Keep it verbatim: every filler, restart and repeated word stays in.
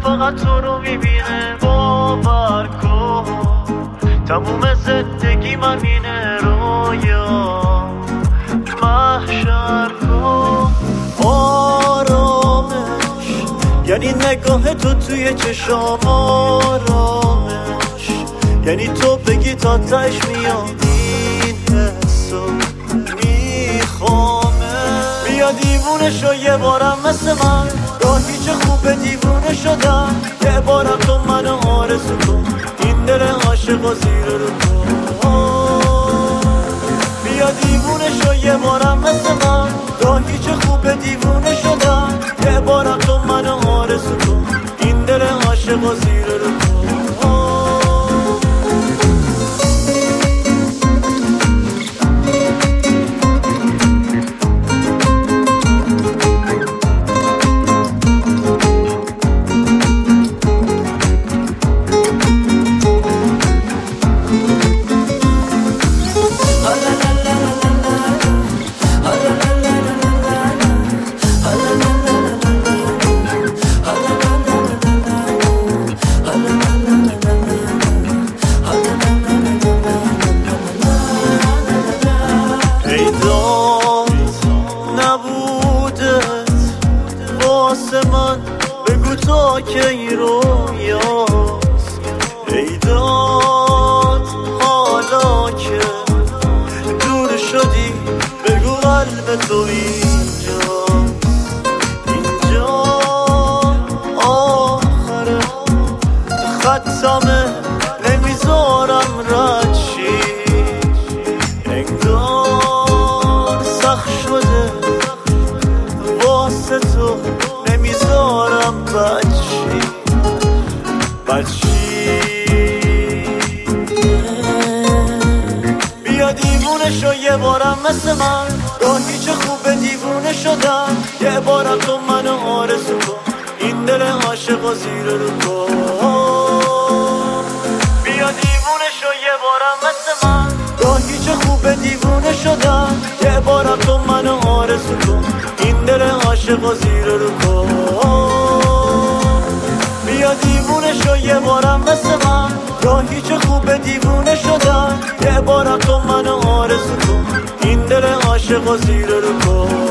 فقط تو رو میبینه. باور کن تموم زندگی من اینه، رویا محشر کن. آرامش یعنی نگاه تو توی چشام، آرامش یعنی تو بگی تا تش میاد این حسو میخوامه. بیا دیوونه شو یه بارم مثل من، راهی چه خوبه دیوونه شدم. یه بارم تو منو آرزو کن، این دل عاشق و زیر رو کن. بیا دیوونه شو یه بارم مثل من، راهی چه خوبه دیوونه شدم. یه بارم تو منو آرزو کن، این دل عاشق و زیر رو کن. من بگو تا کی رویاست، ای داد حالا که دور شدی بگو قلب تو اینجاست. اینجا آخره خطمه نمیذارم رد شی، انگار سخت شده واسه تو نمیذارم بچی بچی. بیا دیوونه شو یه بارم مثل من، راهی چه خوبه دیوونه شدم. یه بارم تو منو آرزو کن، این دل عاشق و زیر رو کن. بیا دیوونه شو یه بارم مثل من، راهی چه خوبه دیوونه شدم. یه بارم تو منو آرزو کن، این دل عاشق و زیر رو کن. بیا دیوونه شو یه بارم مثل من، راهی چه خوبه دیوونه شدم. یه بارم تو منو آرزو کن، این دل عاشق و زیر رو کن.